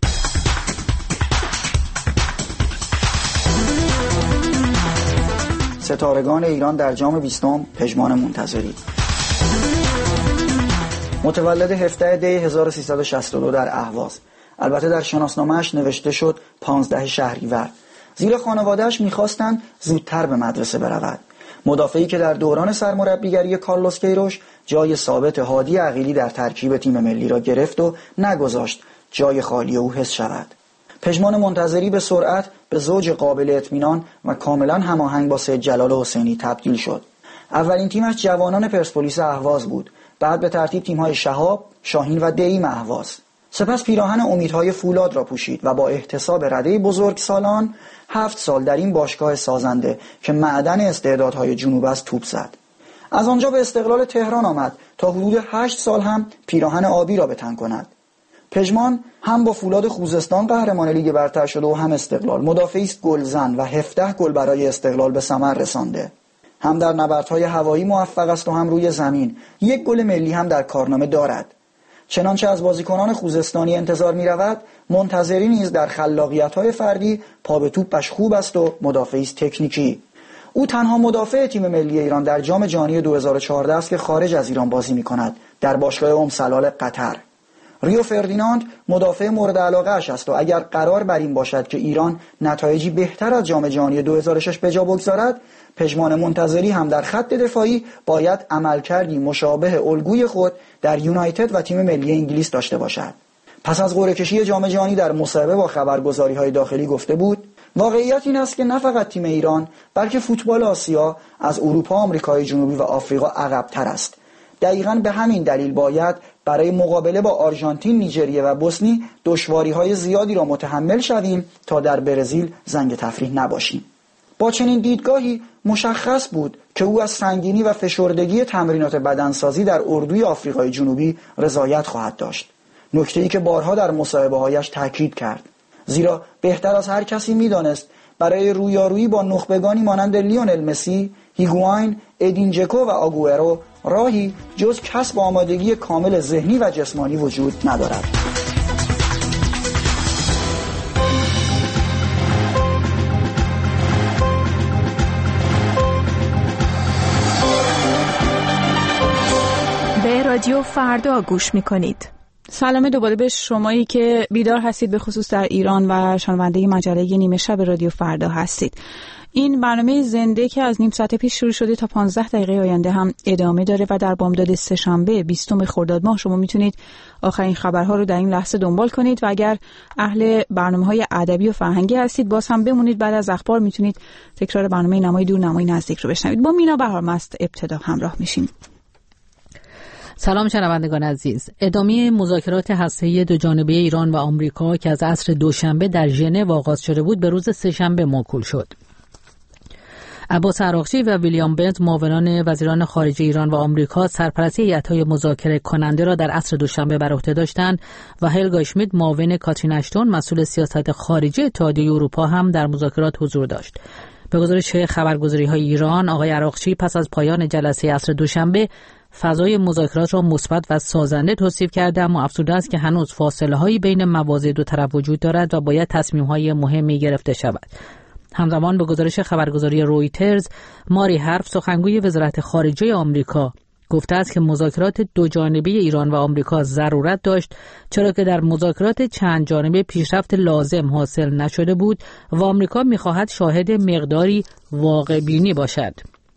ستارگان ایران در جام بیستم پژمان منتظری. متولد هفدهم دی هزار و سیصد و شصت و دو در اهواز. البته در شناسنامه‌اش نوشته شد پانزده شهریور. زیرا خانواده‌اش می‌خواستند زودتر به مدرسه برود. مدافعی که در دوران سرمربیگری کارلوس کیروش جای ثابت هادی عقیلی در ترکیب تیم ملی را گرفت و نگذاشت جای خالی او حس شود. پژمان منتظری به سرعت به زوج قابل اطمینان و کاملا هماهنگ با سید جلال حسینی تبدیل شد. اولین تیمش جوانان پرسپولیس اهواز بود، بعد به ترتیب تیم‌های شهاب، شاهین و دیم اهواز. سپس پیراهن امیدهای فولاد را پوشید و با احتساب رده بزرگ سالان هفت سال در این باشگاه سازنده که معدن استعدادهای جنوب است توپ زد. از آنجا به استقلال تهران آمد تا حدود هشت سال هم پیراهن آبی را به تن کند. پژمان هم با فولاد خوزستان قهرمان لیگ برتر شده و هم استقلال. مدافعی است گلزن و هفده گل برای استقلال به ثمر رسانده. هم در نبردهای هوایی موفق است و هم روی زمین. یک گل ملی هم در کارنامه دارد. چنانچه از بازیکنان خوزستانی انتظار می رود، منتظری نیز در خلاقیت‌های فردی پا به توپش خوب است و مدافعی است تکنیکی. او تنها مدافع تیم ملی ایران در جام جهانی دو هزار و چهارده است که خارج از ایران بازی می کند، در باشگاه ام سلال قطر. ریو فردیناند مدافع مورد علاقه اش است و اگر قرار بر این باشد که ایران نتایجی بهتر از جام جهانی دو هزار و شش به جا بگذارد، پژمان منتظری هم در خط دفاعی باید عملکردی مشابه الگوی خود در یونایتد و تیم ملی انگلیس داشته باشد. پس از قرعه کشی جام جهانی در مصاحبه با خبرگزاری‌های داخلی گفته بود: واقعیت این است که نه فقط تیم ایران بلکه فوتبال آسیا از اروپا، آمریکای جنوبی و آفریقا عقب‌تر است. دقیقاً به همین دلیل باید برای مقابله با آرژانتین، نیجریه و بوسنی دشواری‌های زیادی را متحمل شویم تا در برزیل زنگ تفریح نباشیم. با چنین دیدگاهی مشخص بود که او از سنگینی و فشردگی تمرینات بدنسازی در اردوی آفریقای جنوبی رضایت خواهد داشت. نکته‌ای که بارها در مصاحبه‌هایش تاکید کرد، زیرا بهتر از هر کسی می‌دانست برای رویارویی با نخبگانی مانند لیونل مسی، هیگواین، ادین جکو و آگوئرو راهی جز کسب آمادگی کامل ذهنی و جسمانی وجود ندارد. به رادیو فردا گوش می‌کنید. سلام دوباره به شمایی که بیدار هستید، به خصوص در ایران و شنونده مجله نیمه شب رادیو فردا هستید. این برنامه زنده که از نیم ساعت پیش شروع شده تا پانزده دقیقه آینده هم ادامه داره و در بامداد سه‌شنبه بیستم خرداد ماه شما میتونید آخرین خبرها رو در این لحظه دنبال کنید و اگر اهل برنامه‌های ادبی و فرهنگی هستید باز هم بمونید، بعد از اخبار میتونید تکرار برنامه نمای دور نمای نزدیک رو بشنوید. با مینا بهارمست ابتدا همراه میشیم. سلام شنوندگان عزیز. ادامه مذاکرات هسته‌ای دو جانبه ایران و آمریکا که از عصر دوشنبه در ژنو آغاز شده بود به روز سه‌شنبه موکول شد. عباس عراقچی و ویلیام برنز معاونان وزیران خارجه ایران و آمریکا سرپرستی هیئت‌های مذاکره کننده را در عصر دوشنبه بر عهده داشتند و هلگا اشمیت معاون کاترین اشتون مسئول سیاست خارجه اتحادیه اروپا هم در مذاکرات حضور داشت. به گزارش خبرگزاری‌های ایران، آقای عراقچی پس از پایان جلسه عصر دوشنبه فضای مذاکرات را مثبت و سازنده توصیف کرده، اما افزوده است که هنوز فاصله‌هایی بین مواضع دو طرف وجود دارد و باید تصمیم‌های مهمی گرفته شود. همزمان به گزارش خبرگزاری رویترز، ماری هرف سخنگوی وزارت خارجه آمریکا گفته است که مذاکرات دو جانبه ایران و آمریکا ضرورت داشت، چرا که در مذاکرات چند جانبه پیشرفت لازم حاصل نشده بود و آمریکا می‌خواهد شاهد مقداری واقع بینی باشد.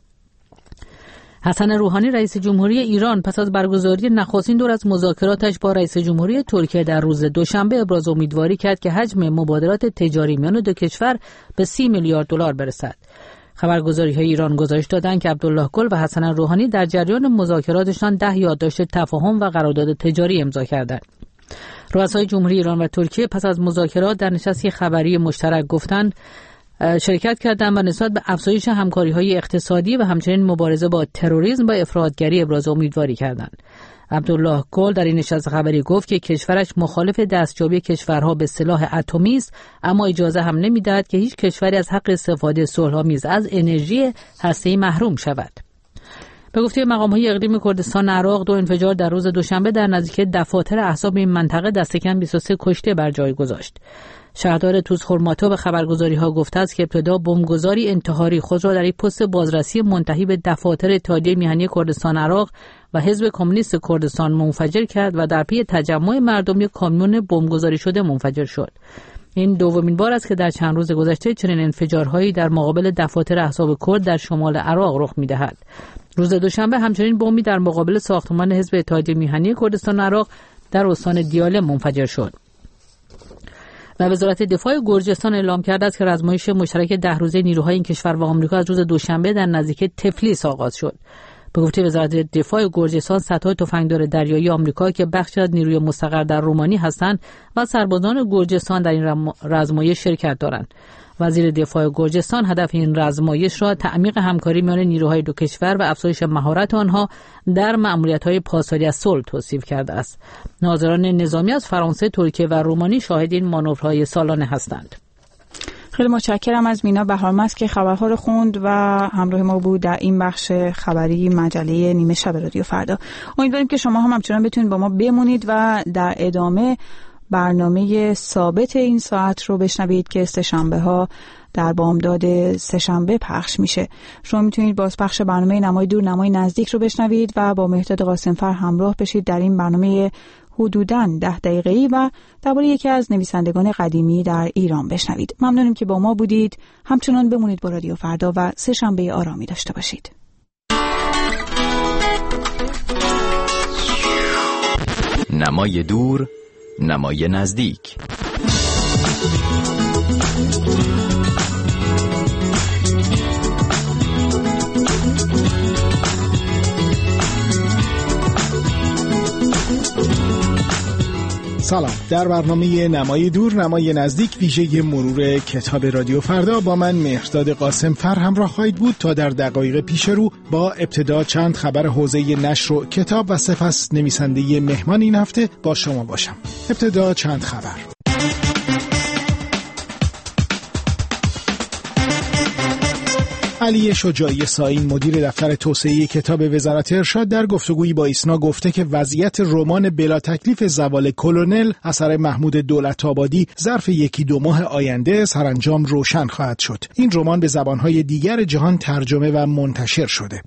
حسن روحانی رئیس جمهوری ایران پس از برگزاری نخستین دور از مذاکراتش با رئیس جمهوری ترکیه در روز دوشنبه ابراز امیدواری کرد که حجم مبادلات تجاری میان دو کشور به سی میلیارد دلار برسد. خبرگزاری‌های ایران گزارش دادند که عبدالله گل و حسن روحانی در جریان مذاکراتشان ده یادداشت تفاهم و قرارداد تجاری امضا کردند. رؤسای جمهوری ایران و ترکیه پس از مذاکرات در نشستی خبری مشترک گفتند شرکت کردند و نسبت به افزایش همکاری‌های اقتصادی و همچنین مبارزه با تروریسم و افراطگری ابراز امیدواری کردند. عبدالله گل در این نشست خبری گفت که کشورش مخالف دستیابی کشورها به سلاح اتمی است، اما اجازه هم نمی‌دهد که هیچ کشوری از حق استفاده صلح‌آمیز از انرژی هسته‌ای محروم شود. به گفته مقام‌های اقلیم کردستان عراق، دو انفجار در روز دوشنبه در نزدیکی دفاتر احزاب این منطقه دست کم بیست و سه کشته بر جای گذاشت. شهردار توزخرماتو به خبرگزاری‌ها گفته است که ابتدا بمبگذاری انتحاری خود را در یک پست بازرسی منتهی به دفاتر اتحادیه میهنی کردستان عراق و حزب کمونیست کردستان منفجر کرد و در پی تجمع مردم یک کامیون بمبگذاری شده منفجر شد. این دومین بار است که در چند روز گذشته چنین انفجارهایی در مقابل دفاتر احزاب کرد در شمال عراق رخ می‌دهد. روز دوشنبه همچنین بمبی در مقابل ساختمان حزب اتحادیه میهنی کردستان عراق در استان دیاله منفجر شد. و وزارت دفاع گرجستان اعلام کرده است که رزمایش مشترک ده روزه نیروهای این کشور و آمریکا از روز دوشنبه در نزدیکی تفلیس آغاز شد. به گفته وزارت دفاع گرجستان، صدها تفنگدار دریایی آمریکا که بخشی از نیروی مستقر در رومانی هستند و سربازان گرجستان در این رزمایش شرکت دارند. وزیر دفاع گرجستان هدف این رزمایش را تعمیق همکاری میان نیروهای دو کشور و افزایش مهارت آنها در مأموریت‌های پاسداری از صلح توصیف کرده است. ناظران نظامی از فرانسه، ترکیه و رومانی شاهد این مانورهای سالانه هستند. خیلی متشکرم از مینا بهارمست که خبرها رو خوند و همراه ما بود در این بخش خبری مجله نیمه شب رادیو فردا. امیدواریم که شما هم همچنان بتونید با ما بمونید و در ادامه برنامه ثابت این ساعت رو بشنوید که سه‌شنبه ها در بامداد سه‌شنبه پخش میشه. شما میتونید باز پخش برنامه نمای دور نمای نزدیک رو بشنوید و با مهرداد قاسمفر همراه بشید در این برنامه حدوداً ده دقیقه‌ای و درباره یکی از نویسندگان قدیمی در ایران بشنوید. ممنونیم که با ما بودید. همچنان بمونید با رادیو فردا و سه‌شنبه آرامی داشته باشید. نمای دور نمای نزدیک. سلام. در برنامه نمای دور نمای نزدیک ویژه مرور کتاب رادیو فردا با من مهرداد قاسمفر همراه خواهید بود تا در دقایق پیش رو با ابتدا چند خبر حوزه نشر و کتاب و سپس نویسنده مهمان این هفته با شما باشم. ابتدا چند خبر. علی شجاعی ساین مدیر دفتر توسعه کتاب وزارت ارشاد در گفتگویی با ایسنا گفته که وضعیت رمان بلا تکلیف زوال کلونل اثر محمود دولت‌آبادی ظرف یکی دو ماه آینده سرانجام روشن خواهد شد. این رمان به زبان‌های دیگر جهان ترجمه و منتشر شده.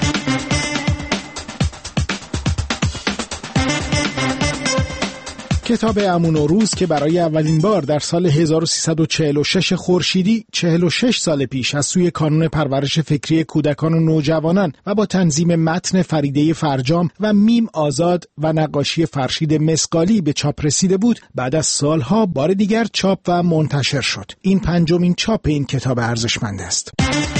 کتاب امون و روز که برای اولین بار در سال هزار و سیصد و چهل و شش خورشیدی چهل و شش سال پیش از سوی کانون پرورش فکری کودکان و نوجوانان و با تنظیم متن فریده فرجام و میم آزاد و نقاشی فرشید مسقالی به چاپ رسیده بود، بعد از سالها بار دیگر چاپ و منتشر شد. این پنجمین چاپ این کتاب ارزشمند است.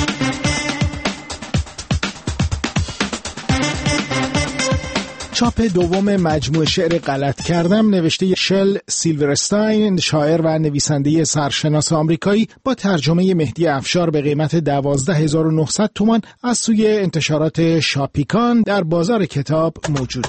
چاپ دوم مجموعه شعر غلط کردم نوشته شل سیلورستاین، شاعر و نویسنده سرشناس آمریکایی، با ترجمه مهدی افشار به قیمت دوازده هزار و نهصد تومان از سوی انتشارات شاپیکان در بازار کتاب موجوده.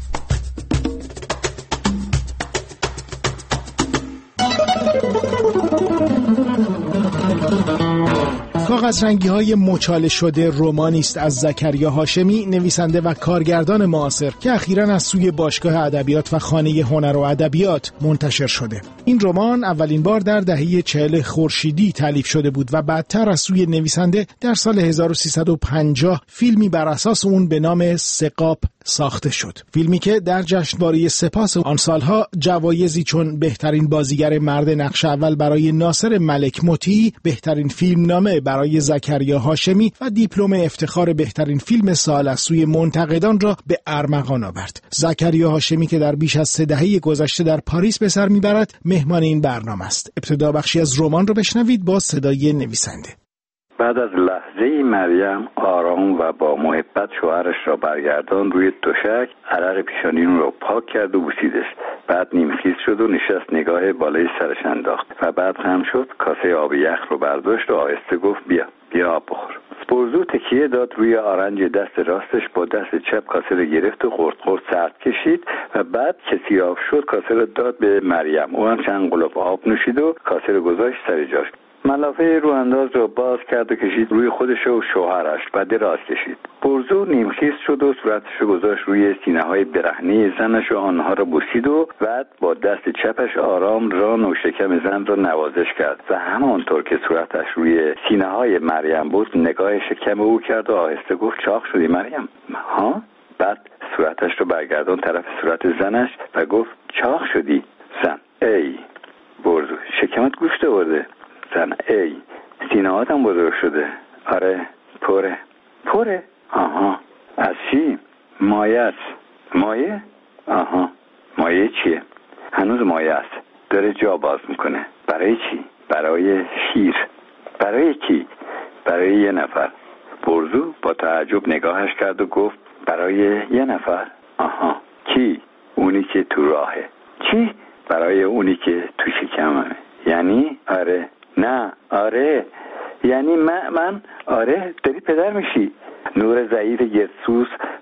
کاغذرنگی‌های مچاله شده رمانی است از زکریا هاشمی، نویسنده و کارگردان معاصر که اخیراً از سوی باشگاه ادبیات و خانه هنر و ادبیات منتشر شده. این رمان اولین بار در دهه چهل خورشیدی تالیف شده بود و بعدتر از سوی نویسنده در سال هزار و سیصد و پنجاه فیلمی بر اساس اون به نام سقاپ ساخته شد. فیلمی که در جشنواره سپاس آن سالها جوایزی چون بهترین بازیگر مرد نقش اول برای ناصر ملک مطیعی، بهترین فیلم نامه برای زکریا هاشمی و دیپلم افتخار بهترین فیلم سال از سوی منتقدان را به ارمغان آورد. زکریا هاشمی که در بیش از سه دهه گذشته در پاریس به سر میبرد مهمان این برنامه است. ابتدا بخشی از رمان را بشنوید با صدای نویسنده. بعد از لحظه‌ای مریم آرام و با محبت شوهرش را برگردان روی دوشک، عرق پیشانیون را پاک کرد و بوسیدش. بعد نیمخیز شد و نشست، نگاه بالای سرش انداخت و بعد خم شد، کاسه آب یخ رو برداشت و آهسته گفت بیا بیا آب بخور. برزو تکیه داد روی آرنج دست راستش، با دست چپ کاسه رو گرفت و خورد خورد سرد کشید و بعد که سیاه شد کاسه رو داد به مریم. او هم چند قلپ آب نوشید و کاسه رو گذاشت سر جاش. ملافه رو انداز رو باز کرد و کشید روی خودش و شوهرش و دراز کشید. برزو نیمخیز شد و صورتش رو گذاشت روی سینه های برهنه زنش و آنها رو بوسید و بعد با دست چپش آرام ران و شکم زن رو نوازش کرد و همانطور که صورتش روی سینه های مریم بود نگاه شکم او کرد و آهسته گفت چاق شدی مریم؟ ها؟ بعد صورتش رو برگردان طرف صورت زنش و گفت چاق شدی؟ زن: ای برزو، شکمت گوشت آورده. زن: ای سینه هاتم بزرگ شده. آره پره. پره؟ آها. از چی؟ مایه است. مایه؟ آها. مایه چیه؟ هنوز مایه است. داره جا باز میکنه. برای چی؟ برای شیر. برای کی؟ برای یه نفر. برزو با تعجب نگاهش کرد و گفت برای یه نفر؟ آها. کی؟ اونی که تو راهه. چی؟ برای اونی که تو شکمه. یعنی؟ آره. نه آره، یعنی من, من آره داری پدر میشی. نور ضعیف گرسوس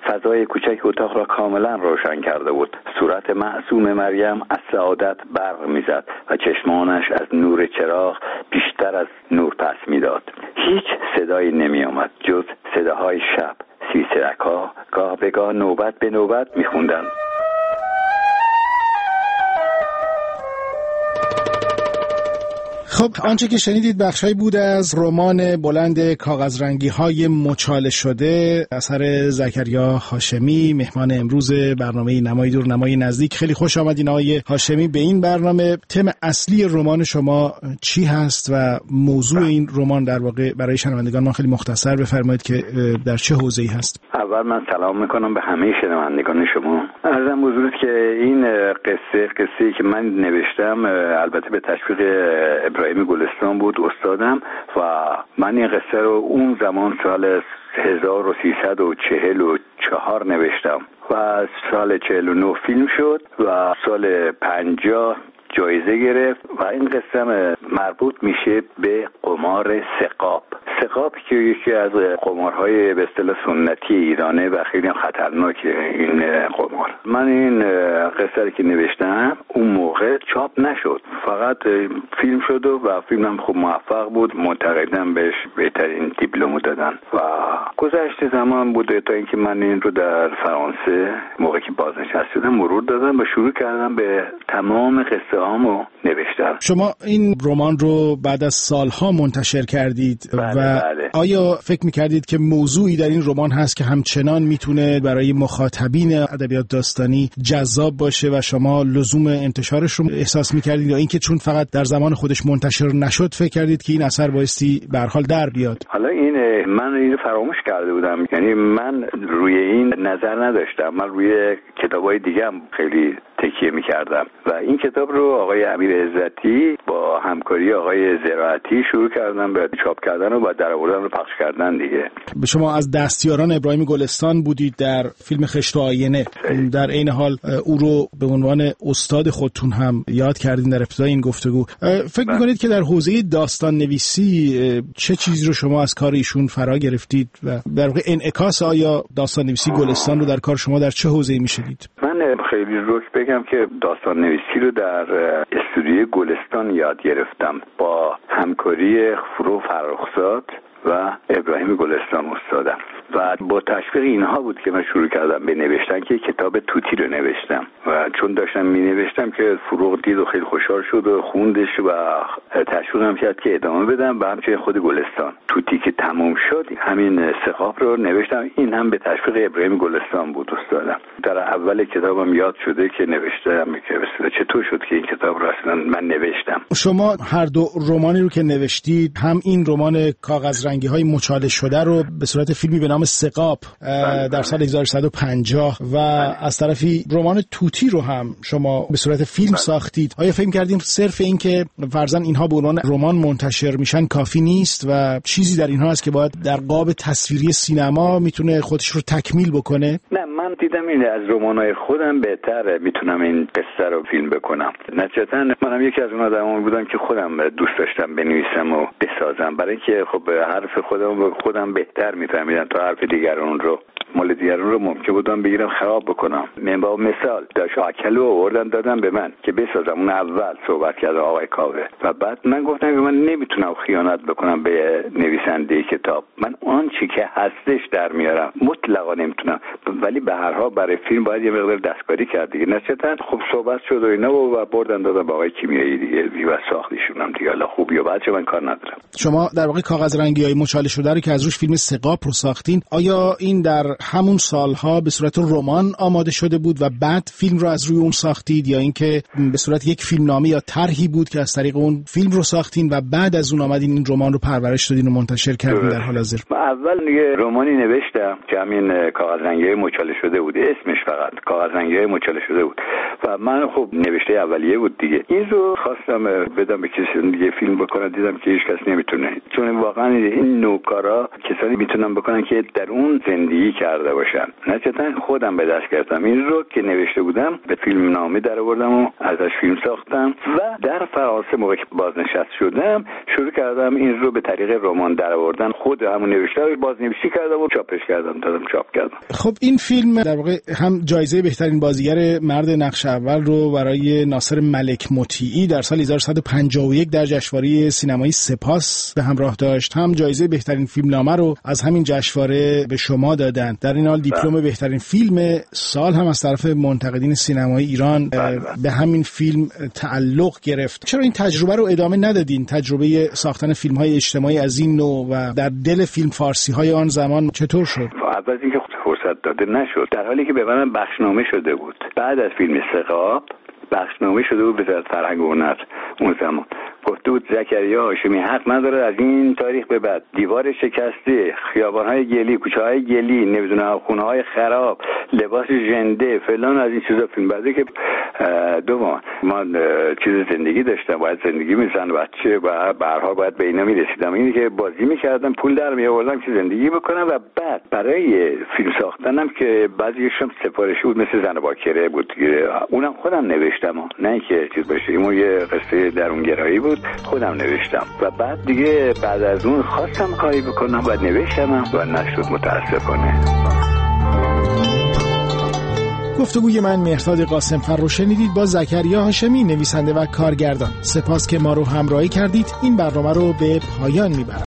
فضای کوچک اتاق را کاملا روشن کرده بود. صورت معصوم مریم از سعادت برق میزد و چشمانش از نور چراغ بیشتر از نور پس میداد. هیچ صدایی نمی آمد جز صداهای شب. سیسرک‌ها گاه به گاه نوبت به نوبت میخوندند. خب آنچه که شنیدید بخشی بود از رمان بلند کاغذرنگی‌های مچاله شده اثر زکریا هاشمی، مهمان امروز برنامه نمای دور نمای نزدیک. خیلی خوش آمدین آقای هاشمی به این برنامه. تم اصلی رمان شما چی هست و موضوع این رمان در واقع برای شنوندگان ما خیلی مختصر بفرمایید که در چه حوزه‌ای هست؟ اول من سلام میکنم به همه شنوندگان شما. عرضم حضورت که این قصه قصه‌ای که من نوشتم البته به تشویق ابراهیم گلستان بود استادم و من این قصه رو اون زمان سال هزار و سیصد و چهل و چهار نوشتم و سال چهل و نه فیلم شد و سال پنجاه جایزه گرفت و این قصه مربوط میشه به قمار ثقاب. ثقاب که یکی از قمارهای به اصطلاح سنتی ایرانه و خیلی خطرناکه این قمار. من این قصه که نوشتم اون موقع چاپ نشد، فقط فیلم شد و فیلمم خوب موفق بود، منتقدان بهش بهترین دیپلم دادن و گذشت زمان بوده تا اینکه من این رو در فرانسه موقعی که بازنشسته شدم مرور دادم و شروع کردم به تمام قصه هامو نوشتم. شما این رمان رو بعد از سالها منتشر کردید بله و بله. آیا فکر می‌کردید که موضوعی در این رمان هست که همچنان میتونه برای مخاطبین ادبیات داستانی جذاب باشه و شما لزوم انتشارش رو احساس می‌کردید یا اینکه چون فقط در زمان خودش منتشر نشد فکر کردید که این اثر بایستی به هر حال در بیاد؟ حالا این من اینو فراموش کرده بودم، یعنی من روی این نظر نداشتم، من روی کتابای دیگه هم خیلی تکیه می‌کردم و این کتاب رو آقای امیر عزتی با همکاری آقای زراعتی شروع کردن به چاپ کردن و با درآوردن رو پخش کردن دیگه. شما از دستیاران ابراهیم گلستان بودید در فیلم خشت و آینه، در این حال او رو به عنوان استاد خودتون هم یاد کردین در ابتدای این گفتگو. فکر می‌کنید که در حوزه داستان نویسی چه چیزی رو شما از کار ایشون فرا گرفتید و در واقع انعکاس آیا داستان نویسی گلستان رو در کار شما در چه حوزه‌ای می‌شنید؟ من خیلی روک بگم که داستان نویسی رو در استودیوی گلستان یاد گرفتم با همکاری فروغ فرخزاد و ابراهیم گلستان استادم و با تشویق اینها بود که من شروع کردم به نوشتن که کتاب توتی رو نوشتم و چون داشتم می نوشتم که فروغ دید و خیلی خوشحال شد و خوندش و تشویقم کرد که ادامه بدم و همچنین خود گلستان. توتی که تموم شد همین ثقاب رو نوشتم، این هم به تشویق ابراهیم گلستان بود استادم. در اول کتابم یاد شده که نوشتم که مثلا چطور شد که این کتاب رو اصلا من نوشتم. شما هر دو رمانی رو که نوشتید، هم این رمان کاغذرنگی‌های مچاله شده رو به صورت فیلمی به نام ثقاب در سال هزار و سیصد و پنجاه و از طرفی رمان توتی رو هم شما به صورت فیلم ساختید. آیا فکر کردین صرف این که فرضاً اینها به عنوان رمان منتشر میشن کافی نیست و چیزی در اینها هست که باید در قاب تصویری سینما میتونه خودش رو تکمیل بکنه؟ نه، من دیدم این از رمان‌های خودم بهتره میتونم این قصه رو فیلم بکنم. نتیجتاً منم یکی از اون آدمایی بودم که خودم دوست داشتم بنویسم و بسازم، برای اینکه خب حرف خودم خودم بهتر میفهمیدم تا حرف دیگران رو. مال دیگران رو ممکن بودم بگیرم خراب بکنم. من با مثال داشت اکلو آوردن دادن به من که بسازم. اون اول صحبت کرد آقای کاوه و بعد من گفتم که من نمیتونم خیانت بکنم به نویسنده کتاب، من آن چی که هستش در میارم، مطلقا نمیتونم، ولی به هر حال برای فیلم باید یه مقدار دستکاری کرد دیگه. نشدن خب صحبت شد و اینا و بردن دادن با آقای کیمیایی دیگه و ساختیشون هم دیگه. حالا خوب یا بد من کار ندارم. شما در واقع کاغذرنگی‌های مچاله شده رو که از روش فیلم ثقاب رو ساختین، آیا این در همون سالها به صورت رمان آماده شده بود و بعد فیلم رو از روی اون ساختید، یا اینکه به صورت یک فیلمنامه یا طرحی بود که از طریق اون فیلم رو ساختین و بعد از اون آمدین این رمان رو پرورش دادین و منتشر کردین در حال حاضر؟ من اول یه رمانی نوشتم که همین کاغذرنگی‌های مچاله شده بود، اسمش فقط کاغذرنگی‌های مچاله شده بود و من خب نوشته اولیه بود دیگه. این رو خواستم بدم به کسی دیگه فیلم بکنه، دیدم که هیچ کس نمیتونه، چون واقعا این نوکارا کسانی میتونن بکنن که در اون زندگی کرد کرده باشن. نتیجتا خودم به دست گرفتم این رو که نوشته بودم، به فیلم نامه در آوردم و ازش فیلم ساختم و در فرانسه موقعی که بازنشست شدم شروع کردم این رو به طریق رمان در آوردن، خود همون نوشته رو بازنویسی کردم و چاپش کردم، دادم چاپ کردم. خب این فیلم در واقع هم جایزه بهترین بازیگر مرد نقش اول رو برای ناصر ملک مطیعی در سال هزار و سیصد و پنجاه و یک در جشنواره سینمایی سپاس به همراه داشت، هم جایزه بهترین فیلمنامه رو از همین جشنواره به شما دادن. در این حال دیپلم بهترین فیلم سال هم از طرف منتقدین سینمایی ایران به همین فیلم تعلق گرفت. چرا این تجربه رو ادامه ندادین؟ تجربه ساختن فیلم‌های اجتماعی از این نوع و در دل فیلم فارسی‌های آن زمان چطور شد؟ اول اینکه فرصت داده نشد، در حالی که به من بخشنامه شده بود. بعد از فیلم ثقاب بخشنامه شده بود به وزارت فرهنگ و هنر اون زمان، گفته بود زکریا هاشمی حق نداره از این تاریخ به بعد دیوار شکسته، خیابان‌های گلی، کوچه‌های گلی، نمیدونم خونه‌های خراب، لباس ژنده فلان از این چیزا فیلم بده که دو ما ما چیز زندگی داشتم، باید زندگی می‌زن بچه و به هر حال باید به اینا می‌رسیدم. اینی که بازی می‌کردم پول در می‌آوردم که زندگی بکنم و بعد برای فیلم ساختنم که بعضیشون سفارشی بود مثل زن باکره بود، اونم خودم نوشتم، نه اینکه چیز باشه، این یه قصه درونگرایی بود، خودم نوشتم و بعد دیگه بعد از اون خواستم کاری بکنم و نوشتم و نشد متاسفانه. گفتگوی من مهرداد قاسم‌فر رو شنیدید با زکریا هاشمی، نویسنده و کارگردان. سپاس که ما رو همراهی کردید. این برنامه رو به پایان میبرم.